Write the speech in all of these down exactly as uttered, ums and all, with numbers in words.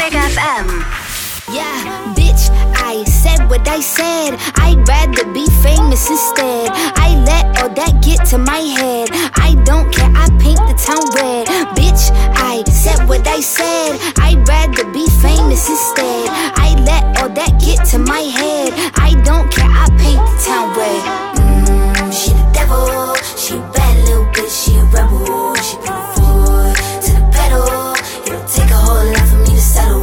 Big F M. Yeah, bitch, I said what I said. I'd rather be famous instead. I let all that get to my head. I don't care, I paint the town red. Bitch, I said what I said. I'd rather be famous instead. I let all that get to my head. I don't care, I paint the town red. Mmm, she the devil. She a bad little bitch, she a rebel. She put her foot to the pedal. It'll take a whole lot for me to settle.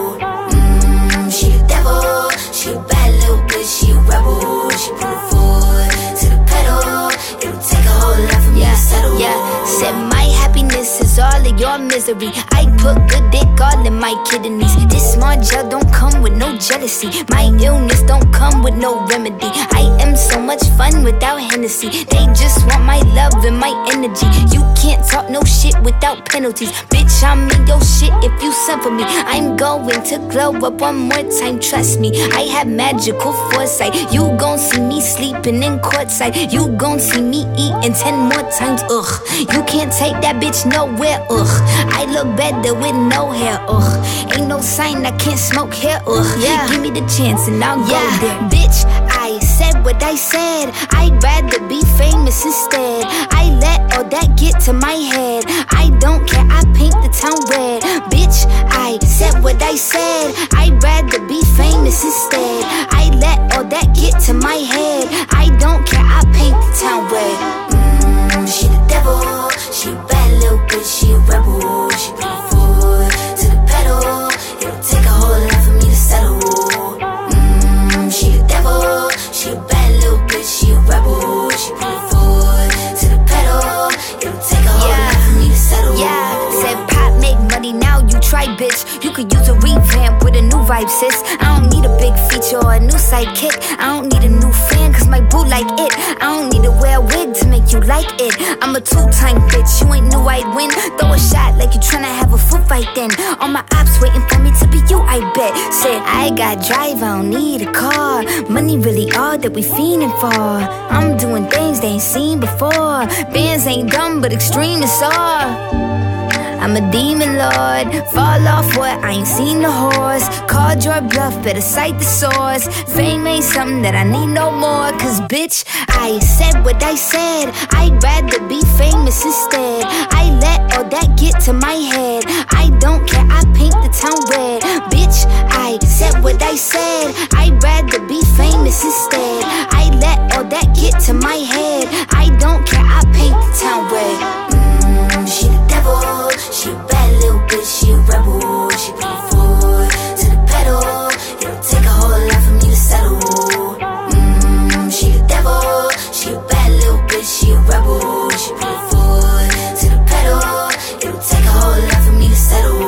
She a bad little bitch, she a rebel. She put her foot to the pedal. It'll take a whole lot for me yeah, to settle. Yeah, said my happiness is all of your misery. I put good dick all in my kidneys. This small gel don't come with no jealousy. My illness don't come with no remedy. I am so much fun without Hennessy. They just want my love and my energy. You can't talk no shit without penalties. Bitch, I'm in your shit if you send for me. I'm going to glow up one more time, trust me. I have magical foresight. You gon' see me sleeping in courtside. You gon' see me eating ten more times, ugh. You can't take that bitch nowhere, ugh. I look better with no hair, ugh. Ain't no sign I can't smoke hair, ugh. Yeah. Give me the chance and I'll yeah. go there. Bitch, I said what I said. I'd rather be famous instead. I let all that get to my head. I don't care, I paint the town red. Bitch, I said what I said. I'd rather be famous instead. I let all that get to my head. I don't care, I paint the town red. Mmm, she the devil. She a bad little bitch, she a rebel. She put her foot to the pedal. It'll take a whole lot for me to settle. Mmm, she the devil. She a bad little bitch, she a rebel. She put her foot to the pedal. It'll take a whole yeah. lot for me to settle. Yeah, said pop make money, now you try, bitch. You could use a revamp with a new vibe, sis. I don't need a big feature or a new sidekick. I don't need a new fan, cause my boo like it. I don't need to wear a wig to make you like it. I'm a two-time bitch, you ain't knew I'd win. Throw a shot like you tryna have a foot fight then. All my ops waiting for me to be you, I bet. Said I got drive, I don't need a car. Money really all that we fiending for. I'm doing things they ain't seen before. Bands ain't dumb, but extreme is all. I'm a demon lord, fall off what, I ain't seen the horse. Called your bluff, better cite the source. Fame ain't something that I need no more. Cause bitch, I said what I said. I'd rather be famous instead. I let all that get to my head. I don't care, I paint the town red. Bitch, I said what I said. I'd rather be famous instead. I let all that get to my head. I don't care, I paint the town red. Mmm, she the devil. She a bad little bitch, she a rebel. She put her foot to the pedal. It'll take a whole lot for me to settle. Mmm, she the devil. She a bad little bitch, she a rebel. She put her foot to the pedal. It'll take a whole lot for me to settle.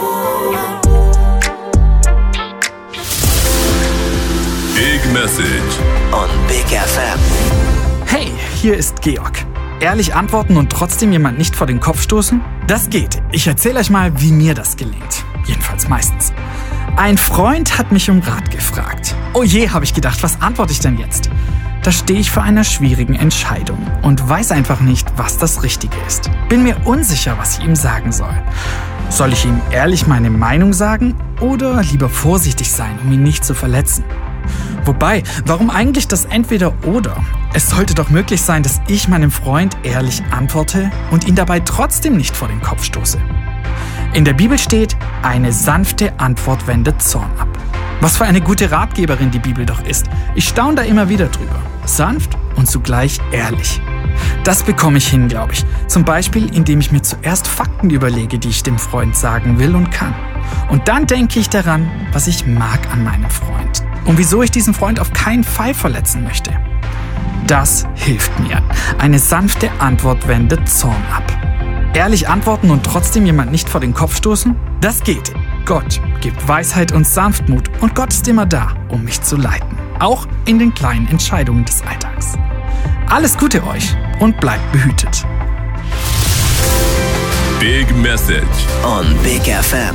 Big Message on Big F M. Hey, hier ist Georg. Ehrlich antworten und trotzdem jemand nicht vor den Kopf stoßen? Das geht. Ich erzähle euch mal, wie mir das gelingt. Jedenfalls meistens. Ein Freund hat mich um Rat gefragt. Oh je, habe ich gedacht, was antworte ich denn jetzt? Da stehe ich vor einer schwierigen Entscheidung und weiß einfach nicht, was das Richtige ist. Bin mir unsicher, was ich ihm sagen soll. Soll ich ihm ehrlich meine Meinung sagen oder lieber vorsichtig sein, um ihn nicht zu verletzen? Wobei, warum eigentlich das Entweder-Oder? Es sollte doch möglich sein, dass ich meinem Freund ehrlich antworte und ihn dabei trotzdem nicht vor den Kopf stoße. In der Bibel steht, eine sanfte Antwort wendet Zorn ab. Was für eine gute Ratgeberin die Bibel doch ist. Ich staune da immer wieder drüber. Sanft und zugleich ehrlich. Das bekomme ich hin, glaube ich. Zum Beispiel, indem ich mir zuerst Fakten überlege, die ich dem Freund sagen will und kann. Und dann denke ich daran, was ich mag an meinem Freund. Und wieso ich diesen Freund auf keinen Fall verletzen möchte. Das hilft mir. Eine sanfte Antwort wendet Zorn ab. Ehrlich antworten und trotzdem jemand nicht vor den Kopf stoßen? Das geht. Gott gibt Weisheit und Sanftmut und Gott ist immer da, um mich zu leiten. Auch in den kleinen Entscheidungen des Alltags. Alles Gute euch und bleibt behütet. Big Message on Big F M.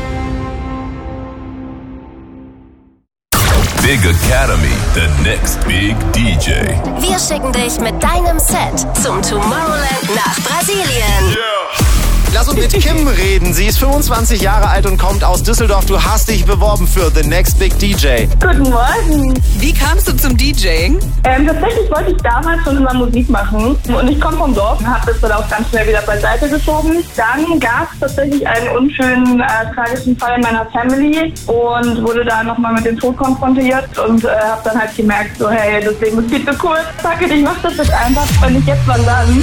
Big Academy, the next big D J. Wir schicken dich mit deinem Set zum Tomorrowland nach Brasilien. Yeah. Lass uns mit Kim reden. Sie ist fünfundzwanzig Jahre alt und kommt aus Düsseldorf. Du hast dich beworben für The Next Big D J. Guten Morgen. Wie kamst du zum DJing? Ähm, tatsächlich wollte ich damals schon immer Musik machen. Und ich komme vom Dorf und habe das dann auch ganz schnell wieder beiseite geschoben. Dann gab es tatsächlich einen unschönen, äh, tragischen Fall in meiner Family und wurde da nochmal mit dem Tod konfrontiert und äh, habe dann halt gemerkt, so hey, das Leben ist viel zu kurz. Fuck it, ich mach das jetzt einfach, wenn nicht jetzt, wann dann.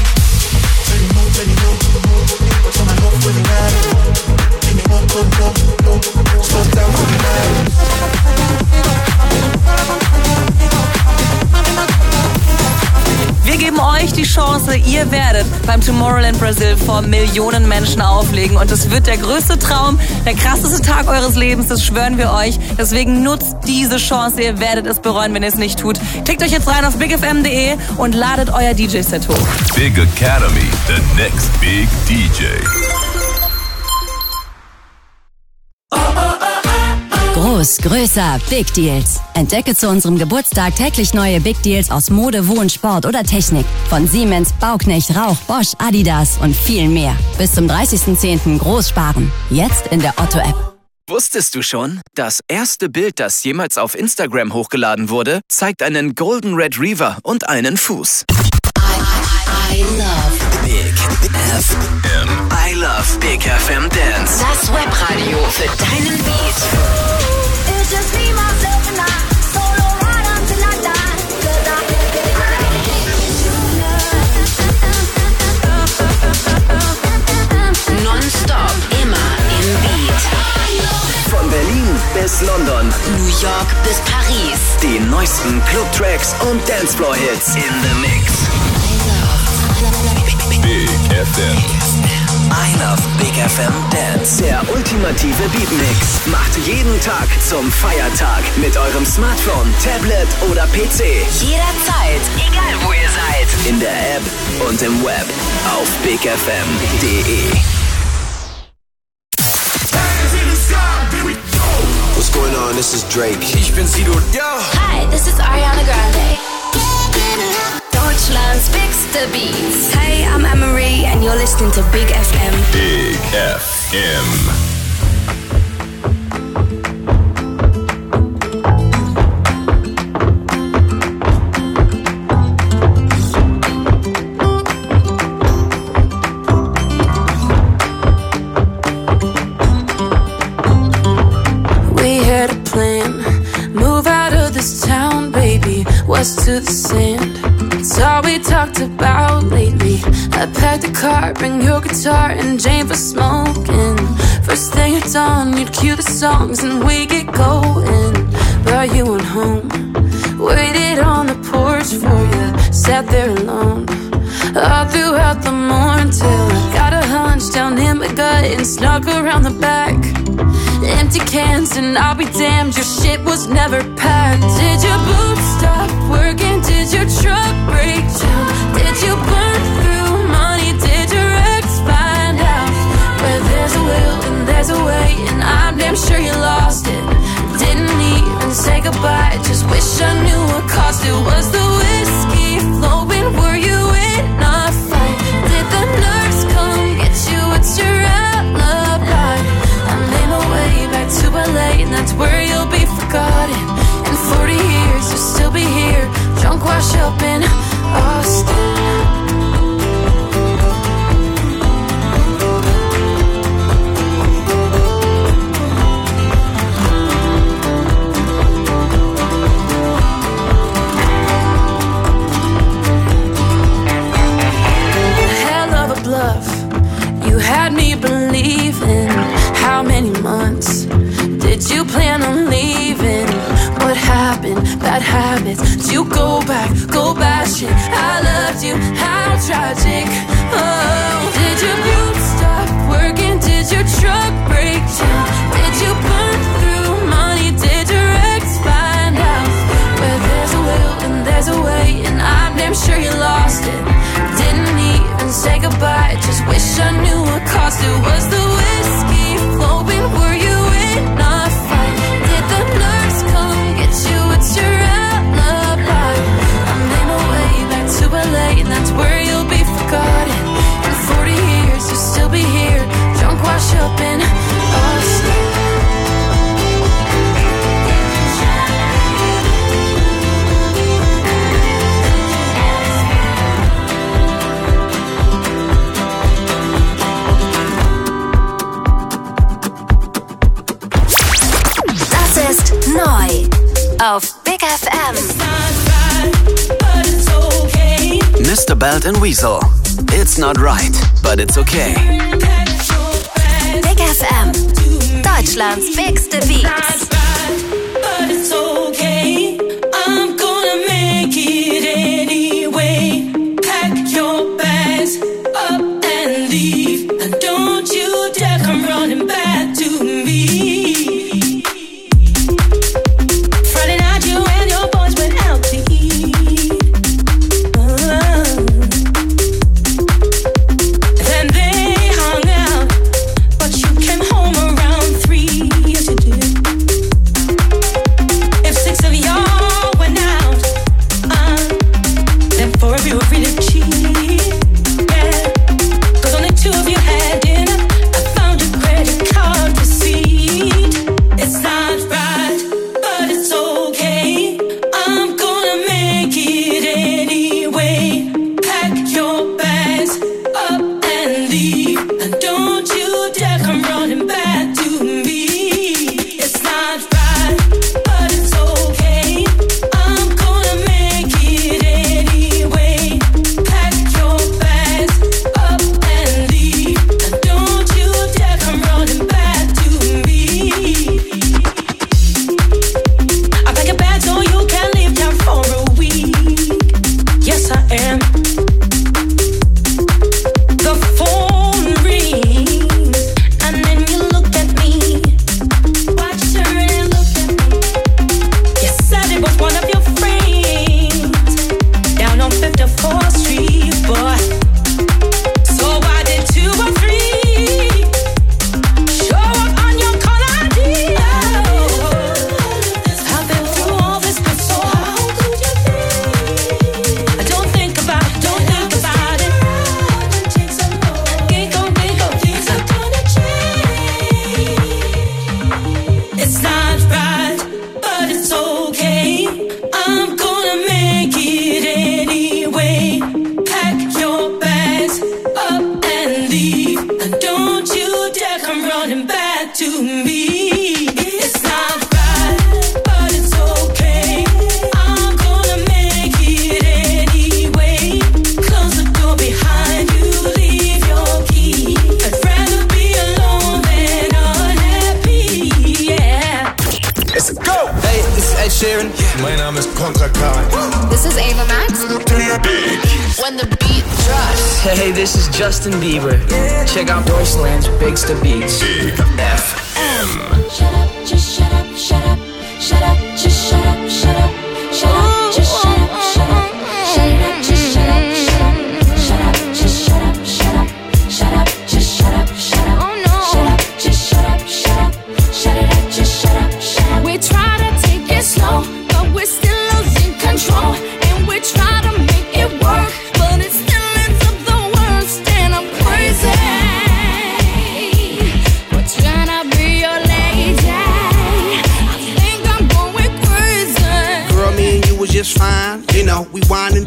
Wir geben euch die Chance, ihr werdet beim Tomorrowland Brazil vor Millionen Menschen auflegen und es wird der größte Traum, der krasseste Tag eures Lebens, das schwören wir euch. Deswegen nutzt diese Chance, ihr werdet es bereuen, wenn ihr es nicht tut. Klickt euch jetzt rein auf big f m punkt d e und ladet euer D J-Set hoch. Big Academy, the next big D J. Groß, größer, Big Deals. Entdecke zu unserem Geburtstag täglich neue Big Deals aus Mode, Wohn, Sport oder Technik. Von Siemens, Bauknecht, Rauch, Bosch, Adidas und viel mehr. Bis zum dreißigsten zehnten groß sparen. Jetzt in der Otto-App. Wusstest du schon? Das erste Bild, das jemals auf Instagram hochgeladen wurde, zeigt einen Golden Retriever und einen Fuß. I, I love Big F M. I love Big F M Dance. das Webradio für deinen Beat. It's just me, myself and I. Solo ride until I die. 'Cause I Nonstop, immer im Beat. Von Berlin bis London. New York bis Paris. Die neuesten Club-Tracks und Dancefloor-Hits in the Mix. Big F M. I love Big F M Dance. Der ultimative Beatmix macht jeden Tag zum Feiertag mit eurem Smartphone, Tablet oder P C. Jederzeit, egal wo ihr seid. In der App und im Web auf big f m punkt d e. What's going on? This is Drake. Ich bin Sido. Yo. Hi, this is Ariana Grande. Deutschlands bigste Beats. Hey, I'm Anne-Marie and you're listening to Big F M. Big F M. We had a plan, move out of this town, baby, west to the sand. It's all we talked about lately. I packed a car, bring your guitar and Jane for smoking. First thing at dawn, you'd cue the songs and we get going. But you went home, waited on the porch for you, sat there alone all throughout the morning till I got a hunch down in my gut and snuck around the back. Empty cans and I'll be damned, your shit was never packed. Did your boots stop working? Did your truck break down? Did you burn through money? Did your ex find out? Where there's a will and there's a way, and I'm damn sure you lost it. Didn't even say goodbye, just wish I knew what caused it. Was the whiskey flowing? Were you in a fight? Did the nerves come get you? It's your alibi. I made my way back to L A, and that's where you'll be forgotten. In forty years, you'll still be here, drunk, wash up in Austin. Hell of a bluff, you had me believing. How many months did you plan on leaving? What happened? Bad habits. Did you go back? Go batshit. I loved you. How tragic. Oh, did your boots stop working? Did your truck break down? Did you burn through money? Did your ex find out? Where there's a will and there's a way, and I'm damn sure you lost it. Didn't even say goodbye, just wish I knew what caused it. Was the whiskey flowing? Were you in a fight? Did the nerves come get you? It's your alibi. I made my way back to L A, and that's where you'll be forgotten. In forty years, you'll auf Big F M. Mister Belt and Weasel. It's not right, but it's okay. Big F M. Deutschlands bigste Beats. But it's okay. I'm gonna make it anyway. Pack your bags up and leave. And don't you dare come running back to me. Friday night you and your boys went out to eat. Uh, then they hung out, but you came home around three. Yes you did. If six of y'all went out, uh, then four of you were really cheap. Yeah, 'cause only two of you had dinner. I found a credit card receipt. It's not right, but it's okay. I'm gonna make it anyway. Pack your bags up and leave. And don't you dare come running back to me. It's not right, but it's okay. I'm gonna make it anyway. Pack your bags up and leave. And don't you dare come running back to me. I pack a bag so you can leave town for a week. Yes, I am. The phone rings, and then you look at me. Watch her and look at me. You said it was one of your friends down on fifty-fourth Street, boy. So why did two or three show up on your call I D? I've been through all this before. How could you think? Don't think about it, don't think about it. Ginkgo, ginkgo, things are gonna change. It's not right, but it's okay. I'm gonna make it anyway. Pack your bags up and leave. And don't you dare come running back to me. It's not right, but it's okay. I'm gonna make it anyway. Close the door behind you, leave your key. I'd rather be alone than unhappy, yeah. Let's go! Hey, this is Ed Sheeran. Mein Name ist Contra K. This is Ava Max. When the beat drops. Hey, this is Justin Bieber. Check out Deutschland's Bigste Beats. Big F M. Shut up, just shut up, shut up, shut up, just shut up, shut up, shut up, just shut up, shut up, shut it up, just shut up, shut up, shut up, just shut up, shut up, shut up, just shut up, shut up, shut up, just shut up, shut up, shut it up, just shut up, shut up. We try to take it slow, but we're still losing control. And we try to make it work, but it still ends up the worst. And I'm crazy. But tryna be your lady. I think I'm going crazy. Girl, me and you was just fine. You know, we